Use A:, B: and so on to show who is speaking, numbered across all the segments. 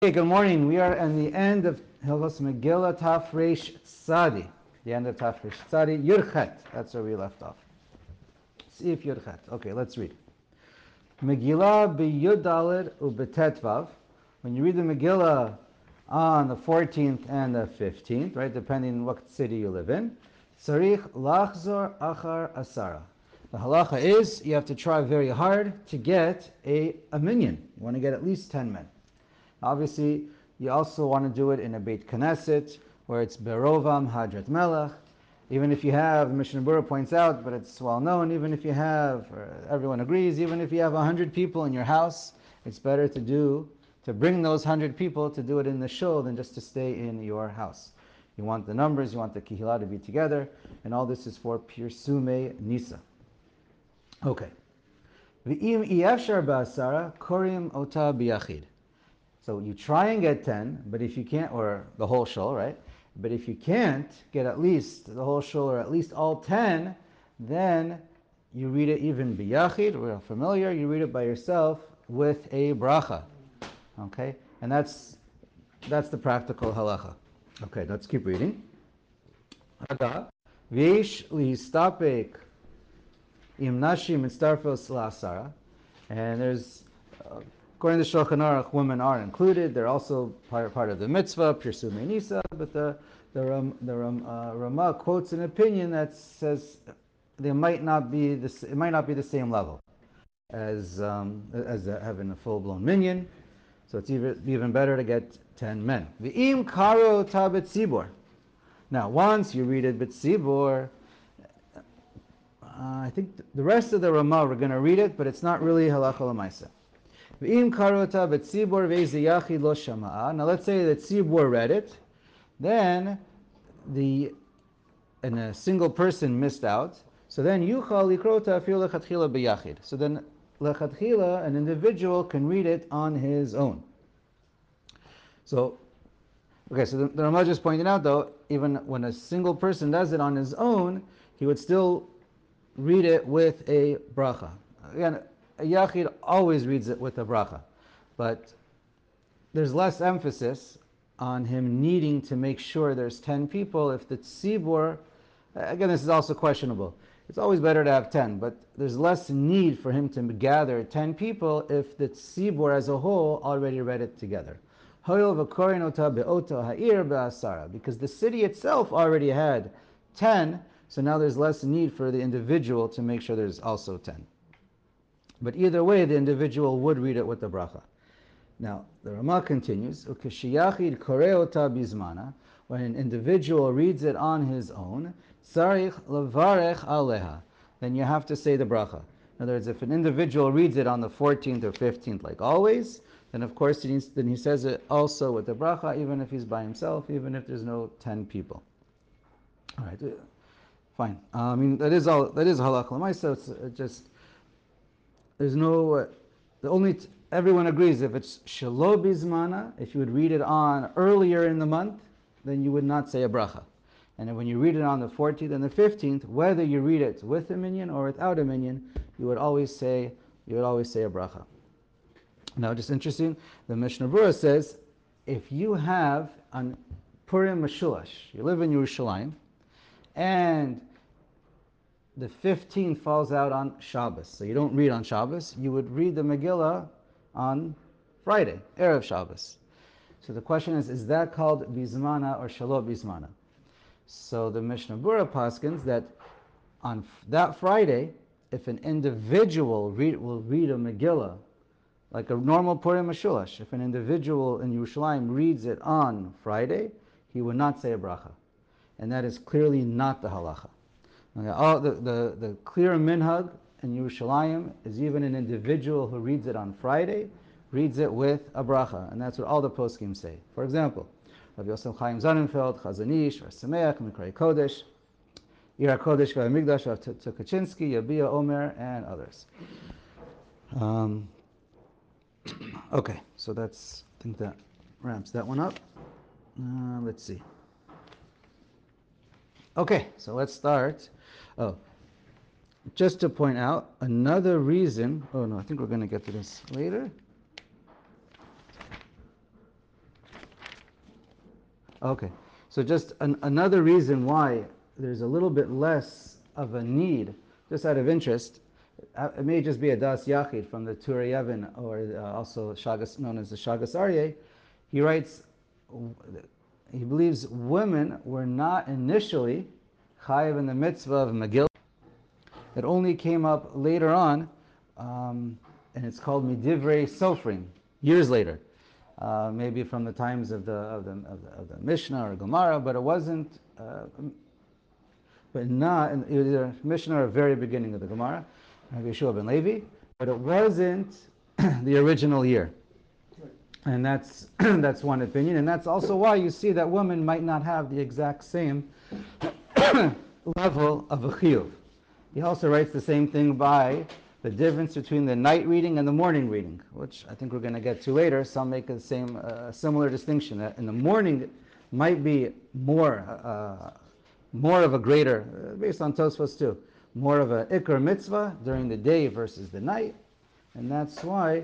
A: Hey, good morning. We are at the end of Hilchos Megillah Tafresh Tzadi. The end of Tafresh Tzadi, Yurchet. That's where we left off. See if Yurchet. Okay, let's read. Megillah b'Yud Daled u'b'Tetvav. When you read the Megillah on the 14th and the 15th, right, depending on what city you live in, Tzarich lachzor achar asara. The halacha is you have to try very hard to get a minyan. You want to get at least 10 men. Obviously, you also want to do it in a Beit Knesset, where it's Berovam Hadrat Melech. Even if you have, Mishnah Berurah points out, but it's well known, even if you have, everyone agrees, even if you have 100 people in your house, it's better to bring those 100 people to do it in the shul than just to stay in your house. You want the numbers, you want the Kihila to be together, and all this is for Pirsume Nisa. Okay. V'im iyafshar ba'asara korim ota biyachid. So you try and get 10, but if you can't, or the whole shul, right? But if you can't get at least the whole shul or at least all 10, then you read it even biyachid, we're familiar, you read it by yourself with a bracha. Okay? And that's the practical halacha. Okay, let's keep reading. V'yesh lihistapek im nashim mitztarfos la'asara. And there's according to Shulchan Aruch, women are included. They're also part of the mitzvah, Pirsume Nisa, but the Ramah quotes an opinion that says it might not be the same level as having a full-blown minyan. So it's even better to get 10 men. V'im karo ta b'tzibor. Now, once you read it b'tzibor, I think the rest of the Ramah we're going to read it, but it's not really halacha l'maisa. Now let's say that Tzibor read it, then and a single person missed out, so then Yuchal Likrota Afil Lechatchila B'Yachid. So then Lechatchila, an individual, can read it on his own. So, okay, so the Ramah just pointed out though, even when a single person does it on his own, he would still read it with a bracha. Again, a yachid always reads it with a bracha, but there's less emphasis on him needing to make sure there's 10 people. If the tzibur, again, this is also questionable. It's always better to have 10, but there's less need for him to gather 10 people if the tzibur as a whole already read it together. Because the city itself already had 10, so now there's less need for the individual to make sure there's also 10. But either way, the individual would read it with the bracha. Now, the Ramah continues, Ukeshiyachid koreota bizmana, when an individual reads it on his own, sarich levarech aleha, then you have to say the bracha. In other words, if an individual reads it on the 14th or 15th, like always, then of course then he says it also with the bracha, even if he's by himself, even if there's no 10 people. All right, fine. I mean, that is halach l'maisa. It's just there's no, everyone agrees if it's shelo bizmana, if you would read it on earlier in the month, then you would not say a bracha. And when you read it on the 14th and the 15th, whether you read it with a minyan or without a minyan, you would always say a bracha. Now, just interesting, the Mishnah Berurah says, if you have on Purim Meshulash, you live in Yerushalayim, and the 15th falls out on Shabbos, so you don't read on Shabbos, you would read the Megillah on Friday, Erev Shabbos. So the question is that called Bizmana or Shelo Bizmana? So the Mishnah Berurah paskins that on that Friday, if an individual will read a Megillah, like a normal Purim Meshulash, if an individual in Yerushalayim reads it on Friday, he would not say a bracha. And that is clearly not the halacha. The clear minhag in Yerushalayim is even an individual who reads it on Friday reads it with a bracha, and that's what all the poskim say. For example, Rav Yosef Chaim Zanenfeld, Chazon Ish, Rav Sameach, Mikrei Kodesh, Ira Kodesh V'Amigdash, Rav Tukachinsky, Yabia Omer, and others. Okay, so I think that ramps that one up. Let's see. Okay, so let's start. Just to point out, another reason, I think we're going to get to this later. Okay, so just another reason why there's a little bit less of a need, just out of interest, it may just be a Das Yachid from the Turei Yevon, or also Shagas, known as the Shagas Aryeh. He writes, he believes women were not initially chayiv in the mitzvah of Megillah. It only came up later on, and it's called Midivrei Sofrim, years later. Maybe from the times of the Mishnah or Gemara, but it wasn't, but not in either Mishnah or very beginning of the Gemara, Rabbi Yeshua ben Levi, but it wasn't the original year. And that's that's one opinion, and that's also why you see that women might not have the exact same level of a chiyuv. He also writes the same thing by the difference between the night reading and the morning reading, which I think we're going to get to later. Some make the same similar distinction that in the morning might be more of a greater, based on Tosfos too, more of a ikar mitzvah during the day versus the night, and that's why.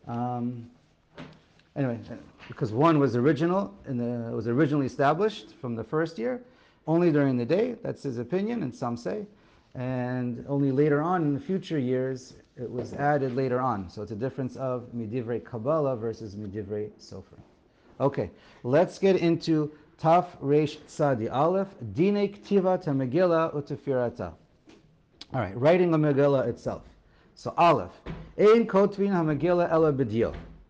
A: Anyway, because one was original and was originally established from the first year, only during the day. That's his opinion, and some say. And only later on in the future years, it was added later on. So it's a difference of Midivrei Kabbalah versus Midivrei Sofer. Okay, let's get into Taf Reish Tzadi Aleph, Dine Ktiva Ta Megillah Utefirata. All right, writing a Megillah itself. So Aleph, Ein Kotvin HaMegillah Ela B'Dio.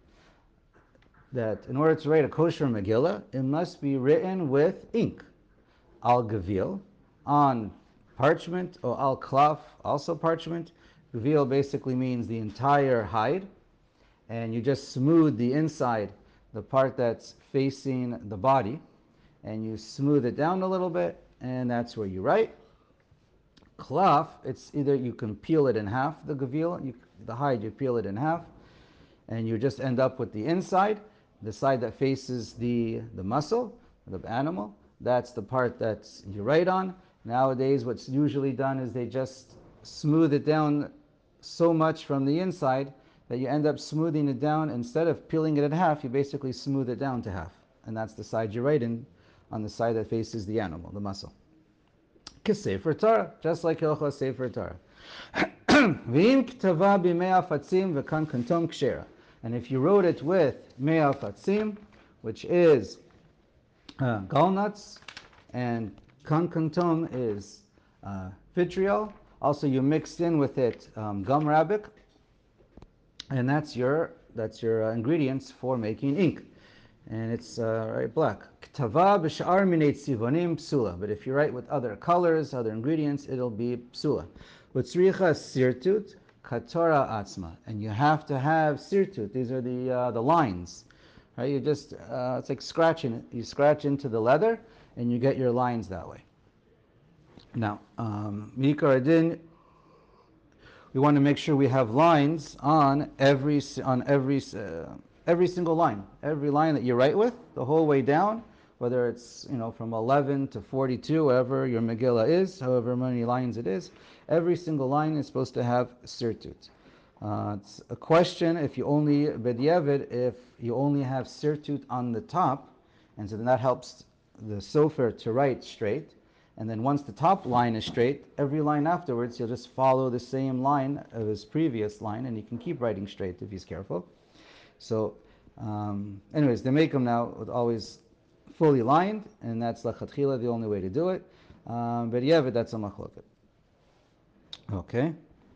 A: That in order to write a kosher Megillah, it must be written with ink. Al Gavil, on parchment, or al klaf, also parchment. Gavil basically means the entire hide, and you just smooth the inside, the part that's facing the body, and you smooth it down a little bit, and that's where you write. Klaf, it's either you can peel it in half, the gavil, the hide, you peel it in half, and you just end up with the inside, the side that faces the muscle, the animal. That's the part that you write on. Nowadays, what's usually done is they just smooth it down so much from the inside that you end up smoothing it down. Instead of peeling it in half, you basically smooth it down to half. And that's the side you write in, on the side that faces the animal, the muscle. K'sefer Torah, just like Hilchos Sefer Torah. V'im ktava b'mei afatzim v'kan kantom kshera. And if you wrote it with mei afatzim, which is gallnuts, and kankantom is vitriol. Also, you mixed in with it gum arabic, and that's your ingredients for making ink. And it's right, black. Ktava b'sha'ar minei tzivonim psula. But if you write with other colors, other ingredients, it'll be psula. Utzricha sirtut katora atzma. And you have to have sirtut. These are the lines. Right? You just it's like scratching it. You scratch into the leather, and you get your lines that way. Now, Mikar Adin, we want to make sure we have lines on every single line. Every line that you write with, the whole way down, whether it's from 11 to 42, whatever your Megillah is, however many lines it is, every single line is supposed to have sirtut. It's a question if you only b'diavad, if you only have sirtut on the top, and so then that helps the sofer to write straight. And then once the top line is straight, every line afterwards, you'll just follow the same line of his previous line, and he can keep writing straight if he's careful. So, anyways, they make them now with always fully lined, and that's lachatchila, the only way to do it. But yeah, but that's a machloket. Okay.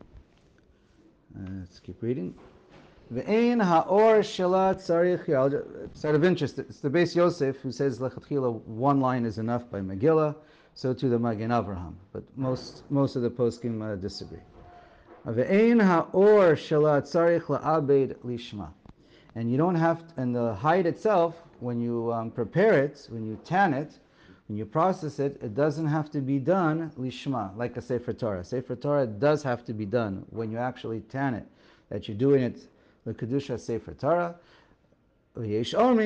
A: Let's keep reading. Ve'ein ha'or shela tzarich. It's out of interest. It's the Beis Yosef who says lachatchila one line is enough by Megillah. So too the Magen Avraham, but most of the poskim disagree. Ve'ein ha'or shela tzarich la'abed lishma. And you don't have to, and the hide itself, when you prepare it, when you tan it, when you process it, it doesn't have to be done lishma, like a Sefer Torah. Sefer Torah does have to be done when you actually tan it, that you're doing it the Kedusha Sefer Torah. And there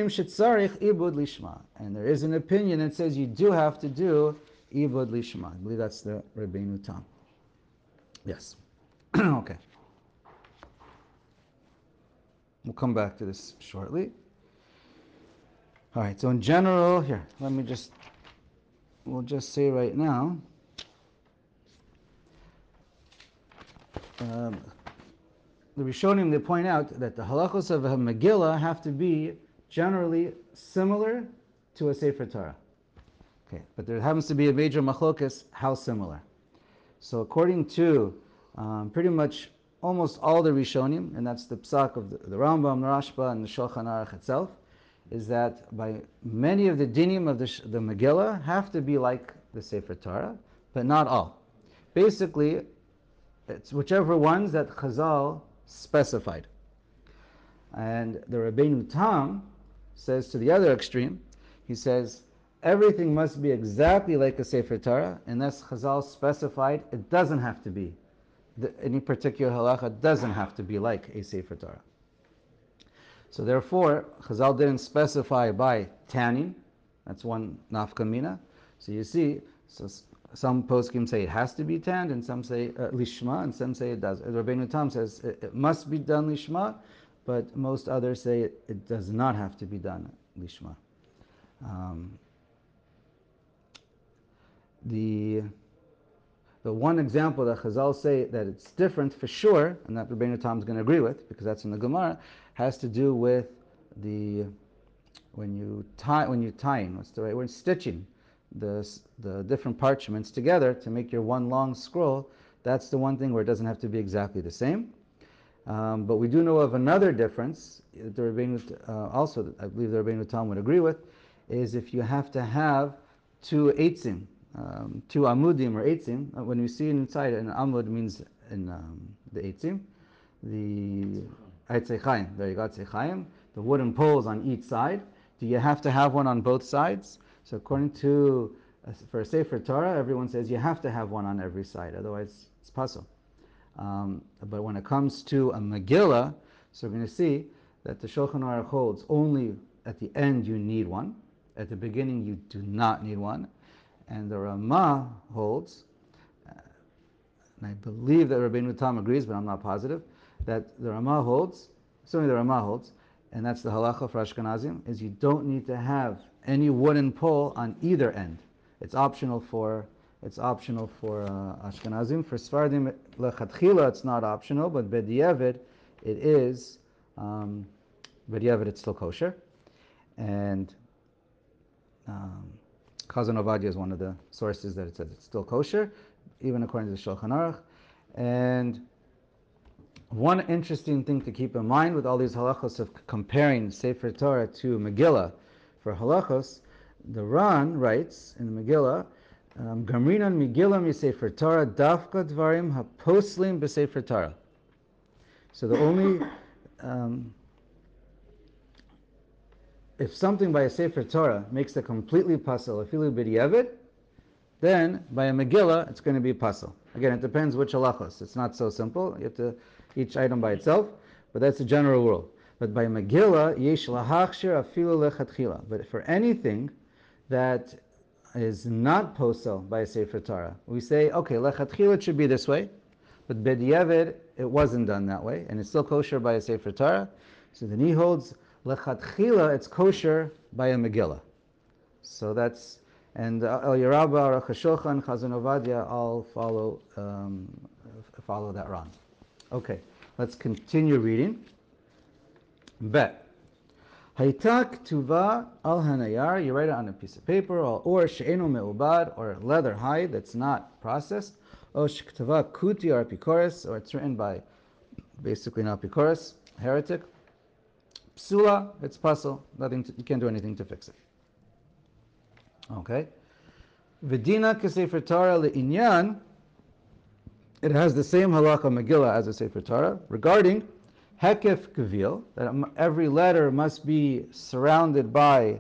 A: is an opinion that says you do have to do Ibud Lishma. I believe that's the Rabbeinu Tam. Yes. Okay. We'll come back to this shortly. All right, so in general, here, we'll just say right now, um, the Rishonim, they point out that the halachos of a Megillah have to be generally similar to a Sefer Torah. Okay, but there happens to be a major machlokas, how similar. So according to pretty much almost all the Rishonim, and that's the psak of the Rambam, the Rashba, and the Shulchan Aruch itself, is that by many of the dinim of the Megillah have to be like the Sefer Torah, but not all. Basically, it's whichever ones that Chazal specified. And the Rabbeinu Tam says to the other extreme, he says, everything must be exactly like a Sefer Torah, unless Chazal specified it doesn't have to be. Any particular halacha doesn't have to be like a Sefer Torah. So therefore, Chazal didn't specify by tanning. That's one nafka mina. So you see, so some poskim say it has to be tanned, and some say lishma, and some say it does. Rabbeinu Tam says it must be done lishma, but most others say it does not have to be done lishma. The one example that Chazal say that it's different for sure, and that Rabbeinu Tam is going to agree with, because that's in the Gemara, has to do with when you tying, what's the right word? Stitching the different parchments together to make your one long scroll. That's the one thing where it doesn't have to be exactly the same. But we do know of another difference. The Rabbeinu, also, I believe the Rabbeinu Tam would agree with, is if you have to have two eitzim, two amudim or eitzim. When we see it inside, an amud means in the eitzim, the eitzei chaim. There you go, eitzei chaim. The wooden poles on each side. Do you have to have one on both sides? So according to for a Sefer Torah, everyone says you have to have one on every side, otherwise it's pasul. But when it comes to a Megillah, so we're going to see that the Shulchan Aruch holds only at the end you need one. At the beginning you do not need one. And the Ramah holds, and I believe that Rabbeinu Tam agrees, but I'm not positive, that the Ramah holds, certainly the Ramah holds, and that's the halacha for Ashkenazim, is you don't need to have any wooden pole on either end. It's optional for Ashkenazim. For Sfardim lechatchila, it's not optional, but b'diavad, it is. B'diavad, it's still kosher, and Chazon Ovadia is one of the sources that it says it's still kosher, even according to the Shulchan Aruch. And one interesting thing to keep in mind with all these halachos of comparing Sefer Torah to Megillah, for halachos, the Ran writes in the Megillah, Gamrinan Megillah mi Sefer Torah dafka dvarim haposlim b'Sefer Torah. So the only if something by a Sefer Torah makes it completely pasul, afilu b'diavad, then by a Megillah it's going to be pasul. Again, it depends which halachos. It's not so simple. You have to each item by itself, but that's a general rule. But by Megillah, yesh lahachshir afilu lechatchila. But for anything that is not posel by a Sefer Torah, we say, okay, lechatchila it should be this way, but b'diavad it wasn't done that way, and it's still kosher by a Sefer Torah. So then he holds lechatchila it's kosher by a Megillah. So that's, and El Yerabba, Aruch HaShulchan, Chazon Ovadia all follow that Ran. Okay, let's continue reading. Bet. Hayta ktuva al hanayar, you write it on a piece of paper, or she'enu me'ubad, or leather hide that's not processed, or she'ktava kuti or apikoros, or it's written by basically an apikoros, heretic. Psula, it's pasul, you can't do anything to fix it. Okay. V'dina k'sefer Torah le'inyan, it has the same halakha Megillah as a Sefer Torah regarding hekef kavil, that every letter must be surrounded by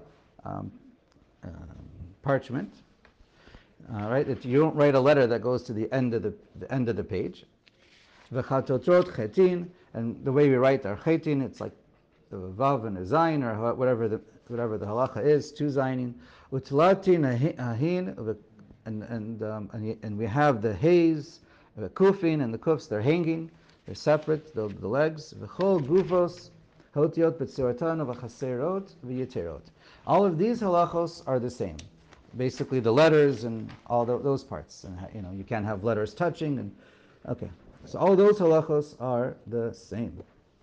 A: parchment. Right? You don't write a letter that goes to the end of the page. V'chatotrot chetin, and the way we write our chetin, it's like the vav and a zayin, or whatever the halacha is, two zayin. Utlatin ahin, and we have the haze, the kufin, and the kufs, they're hanging, they're separate, the legs. V'chol gufos hotiot b'tzoratan v'chaserot v'yiterot. All of these halachos are the same. Basically, the letters and all those parts. And you can't have letters touching. And okay, so all those halachos are the same.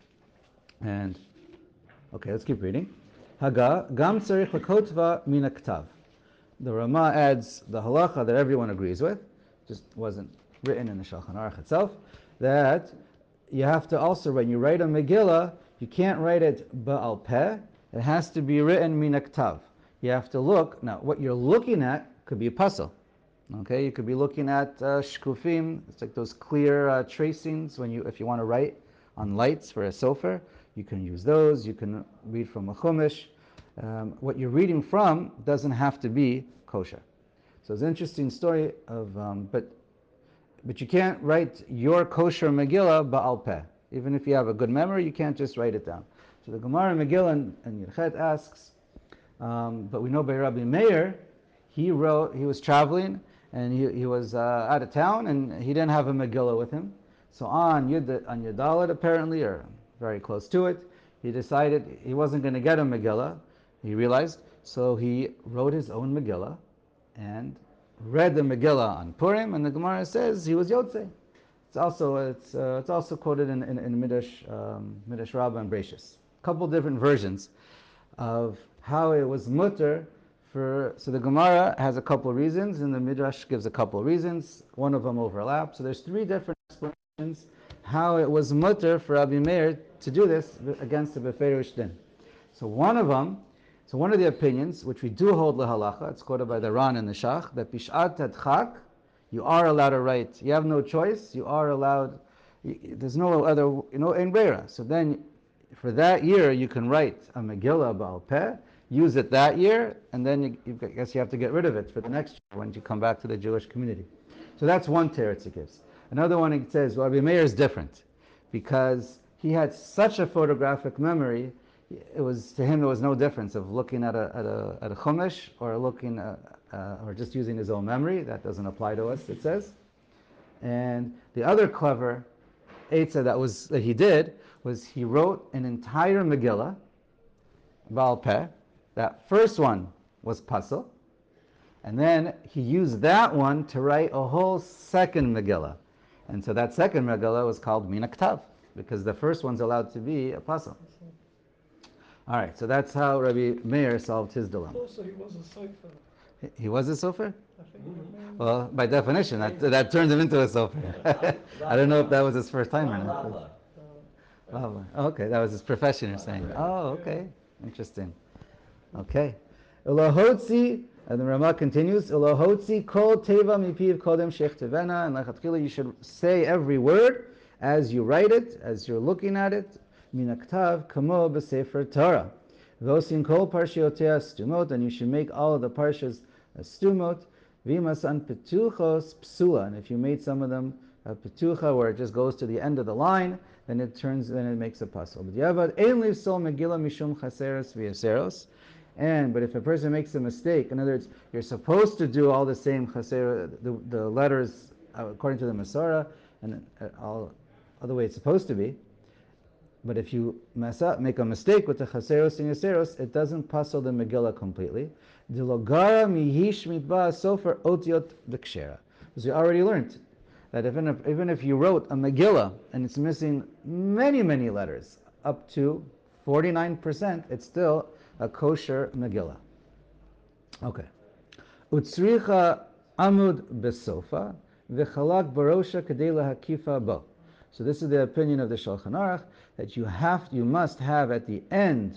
A: And okay, let's keep reading. Haga gam tzarich lakotva min haktav. The Rama adds the halacha that everyone agrees with, just wasn't written in the Shulchan Aruch itself, that you have to also, when you write a Megillah, you can't write it ba'al peh, it has to be written min haktav. You have to look, now what you're looking at could be a puzzle. Okay, you could be looking at shkufim, it's like those clear tracings if you want to write on lights for a sofer, you can use those, you can read from a chumash. What you're reading from doesn't have to be kosher. So it's an interesting story of, but you can't write your kosher Megillah ba'al peh. Even if you have a good memory, you can't just write it down. So the Gemara Megillah and Yerchet asks, but we know by Rabbi Meir, he was traveling and he was out of town and he didn't have a Megillah with him. So on Yudalit apparently, or very close to it, he decided he wasn't going to get a Megillah. He realized, so he wrote his own Megillah and read the Megillah on Purim, and the Gemara says he was Yotzei. It's also quoted in Midrash Rabbah and Bereishis. A couple different versions of how it was mutter so the Gemara has a couple of reasons, and the Midrash gives a couple of reasons. One of them overlaps. So there's three different explanations how it was mutter for Rabbi Meir to do this against the Beferish din. So one of the opinions, which we do hold lahalacha, it's quoted by the Ran and the Shach, that Bishat Tadchak, you are allowed to write. You have no choice. You are allowed. There's no other, in Beira. So then, for that year, you can write a Megillah Ba'al Peh, use it that year, and then I guess you have to get rid of it for the next year when you come back to the Jewish community. So that's one teretz it gives. Another one it says, well, Rabbi Meir is different because he had such a photographic memory. To him there was no difference of looking at a chumash or looking or just using his own memory. That doesn't apply to us, it says. And the other clever eitzah that he did was he wrote an entire Megillah, Baal Peh. That first one was Pasel, and then he used that one to write a whole second Megillah. And so that second Megillah was called Min HaKtav, because the first one's allowed to be a Pasel. All right, so that's how Rabbi Meir solved his dilemma.
B: Also, he was a sofer.
A: He was a sofer?
B: I think.
A: Well, by definition, that turned him into a sofer. I don't know if that was his first time or not. Oh, okay, that was his profession, you're saying. Oh, okay, interesting. Okay. Elahotzi, and the Ramah continues, Elahotzi kol teva mipiv kodem shech tevena, and lechatchila, you should say every word as you write it, as you're looking at it, min haktav kamo b'sefer Torah. V'osin kol parshiotea stumot, and you should make all of the parshas stumot. V'masan petuchos psula, and if you made some of them petucha, where it just goes to the end of the line, then it makes a puzzle. But Yavad ein livsol megillah mishum chaseros v'yaseros. But if a person makes a mistake, in other words, you're supposed to do all the same chaser, the letters according to the Masorah, and all the way it's supposed to be. But if you mess up, make a mistake with the chaseros and yaseros, it doesn't puzzle the Megillah completely. Dilogara mihish mitba sofer otiot b'kshera. As we already learned, that even if you wrote a Megillah and it's missing many, many letters, up to 49%, it's still a kosher Megillah. Okay. Utsricha amud besofa v'chalak barosha kadei lahakifa bo. So this is the opinion of the Shulchan Aruch, that you must have at the end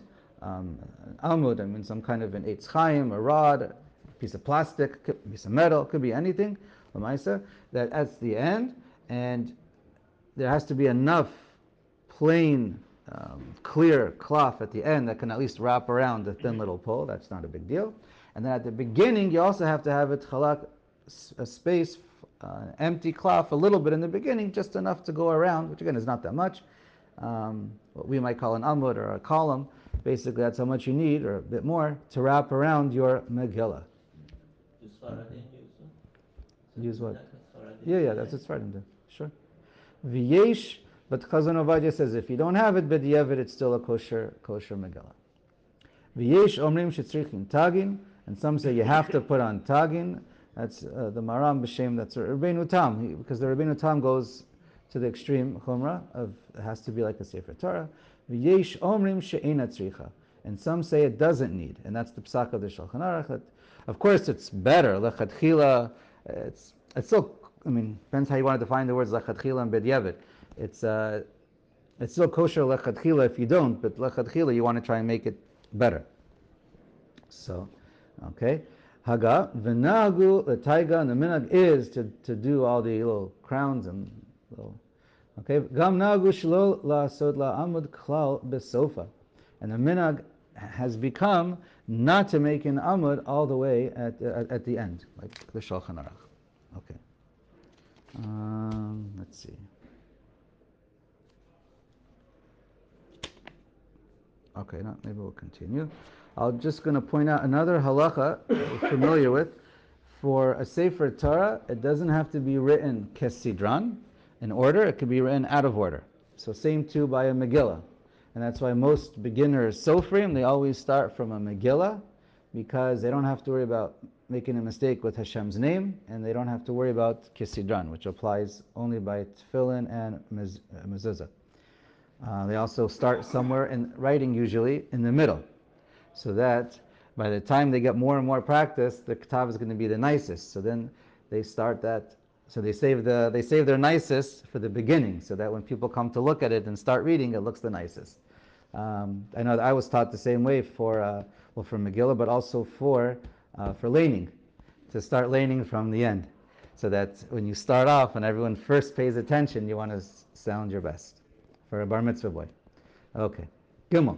A: amud, some kind of an eitz chaim, a rod, a piece of plastic, a piece of metal, could be anything, that at the end, and there has to be enough plain clear cloth at the end that can at least wrap around the thin little pole. That's not a big deal. And then at the beginning, you also have to have it chalak, a space, empty cloth, a little bit in the beginning, just enough to go around, which again is not that much. What we might call an amud or a column. Basically, that's how much you need, or a bit more, to wrap around your Megillah. Use what? Yeah, that's what Sfaradim do. Sure. V'yesh. But Chazon Ovadia says if you don't have it, b'diavad, it's still a kosher Megillah. V'yesh omrim shetzrichin tagin, and some say you have to put on tagin. That's the Maram B'Shem, that's Rabbeinu Tam, because the Rabbeinu Tam goes to the extreme chumrah of it has to be like a Sefer Torah. V'yesh omrim she'ena tzricha, and some say it doesn't need, and that's the psak of the Shulchan Aruch. That, of course, it's better lechatchila. It's still, I mean, depends how you want to define the words lechatchila and b'diavad. It's still kosher lechatchila if you don't, but lechatchila you want to try and make it better. So, okay. Haga, v'nagu l'taiga, and the minhag is to do all the little crowns and little, okay. Gam nagu shlo la'asod la'amud klal besofa. And the minhag has become not to make an amud all the way at the end, like the Shulchan Aruch. Okay. Let's see. Okay, maybe we'll continue. I'm just going to point out another halacha we're familiar with. For a Sefer Torah, it doesn't have to be written kesidran, in order. It could be written out of order. So same too by a Megillah. And that's why most beginners Sofrim, they always start from a Megillah, because they don't have to worry about making a mistake with Hashem's name, and they don't have to worry about kesidran, which applies only by tefillin and mezuzah. They also start somewhere in writing, usually in the middle, so that by the time they get more and more practice, the ktav is going to be the nicest. So then they start that. So they save their nicest for the beginning, so that when people come to look at it and start reading, it looks the nicest. I know that I was taught the same way for Megillah, but also for laning, to start laning from the end, so that when you start off and everyone first pays attention, you want to sound your best. For a bar mitzvah boy. Okay. Gimel.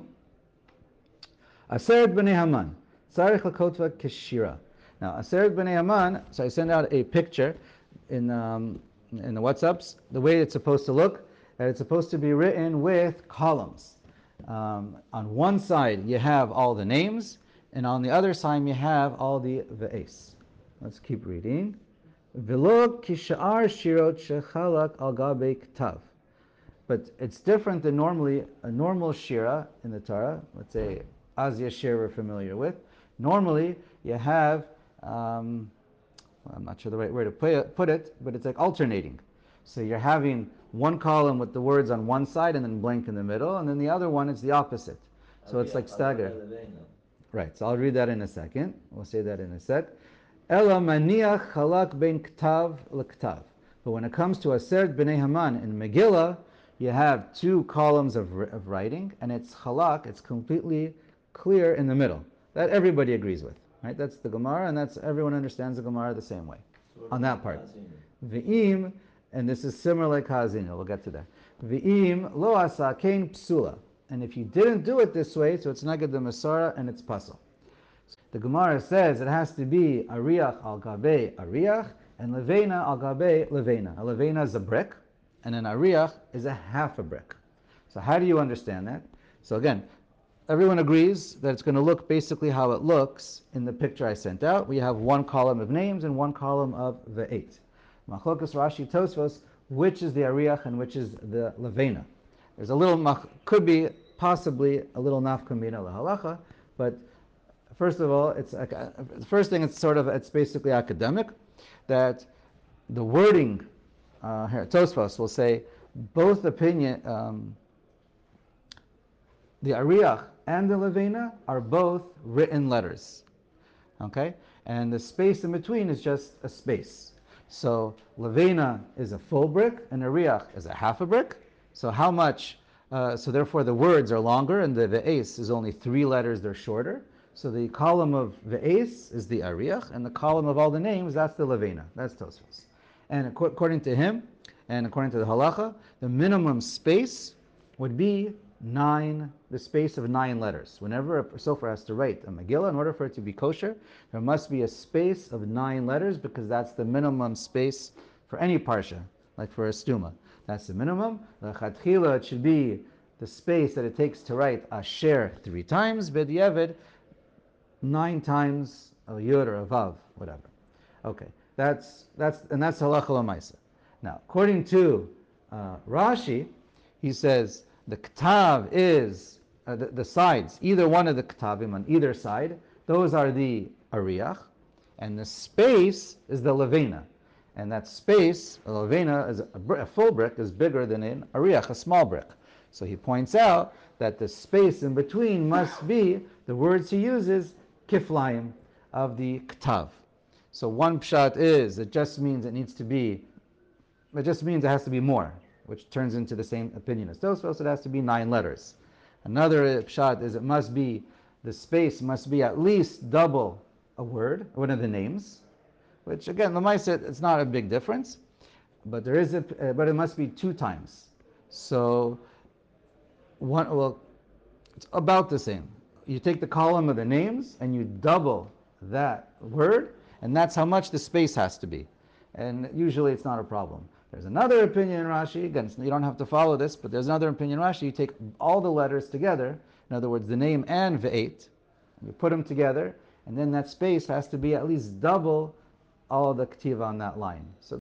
A: Aseret b'nei Haman. Tzarich l'kotva keshira. Now, Aseret b'nei Haman, so I sent out a picture in the WhatsApps, the way it's supposed to look, that it's supposed to be written with columns. On one side, you have all the names, and on the other side, you have all the ve'es. Let's keep reading. V'lo kisha'ar shirot shechalak al gabei ktav. But it's different than normally a normal shira in the Torah. Let's say Azia shir we're familiar with. Normally you have, I'm not sure the right way to put it, but it's like alternating. So you're having one column with the words on one side and then blank in the middle, and then the other one is the opposite. So it's like staggered. Right, so I'll read that in a second. We'll say that in a sec. Ela maniach halak ben ktav l'ktav. But when it comes to Aseret b'nei Haman in Megillah, you have two columns of writing, and it's halak, it's completely clear in the middle. That everybody agrees with, right? That's the Gemara, and that's everyone understands the Gemara the same way. On that part. V'im, and this is similar like Hazina, we'll get to that. V'im lo asa kein psula. And if you didn't do it this way, so it's nagad the Masara and it's pasal. The Gemara says it has to be ariach al gabe ariach, and levena al gabe levena. A levena is a brick, and an ariach is a half a brick. So how do you understand that? So again, everyone agrees that it's going to look basically how it looks in the picture I sent out. We have one column of names and one column of the eight. Machlokas Rashi Tosfos, which is the ariach and which is the levena. There's a little, could be possibly a little nafkamina lahalacha, but first of all, the first thing it's basically academic, that the wording here, Tosfos will say both opinion, the Ariach and the Levena are both written letters. Okay? And the space in between is just a space. So Levena is a full brick and Ariach is a half a brick. So how much? So therefore the words are longer, and the Ve'es is only 3 letters, they're shorter. So the column of Ve'es is the Ariach, and the column of all the names, that's the Levena. That's Tosfos. And according to him, and according to the halacha, the minimum space would be the space of 9 letters. Whenever a sofer has to write a Megillah, in order for it to be kosher, there must be a space of 9 letters, because that's the minimum space for any parsha, like for a stuma. That's the minimum. The chatchila, it should be the space that it takes to write asher 3 times, b'diavad 9 times, a yud or a vav, whatever. Okay, that's halacha l'maisa. Now, according to Rashi, he says the ktav is the sides, either one of the ketavim on either side, those are the ariach, and the space is the levena. And that space, a levena, is a full brick, is bigger than an ariach, a small brick. So he points out that the space in between must be, the words he uses, kiflayim, of the ktav. So one pshat is, it just means it needs to be, it just means it has to be more, which turns into the same opinion as Tosfos, it has to be 9 letters. Another pshat is it must be, the space must be at least double a word, one of the names, which again, Lamaisa, it's not a big difference, but there is but it must be 2 times. So one, well, it's about the same. You take the column of the names and you double that word, and that's how much the space has to be. And usually it's not a problem. There's another opinion in Rashi, again, you don't have to follow this, but there's another opinion in Rashi, you take all the letters together, in other words, the name and ve'et, you put them together, and then that space has to be at least double all the ktiva on that line. So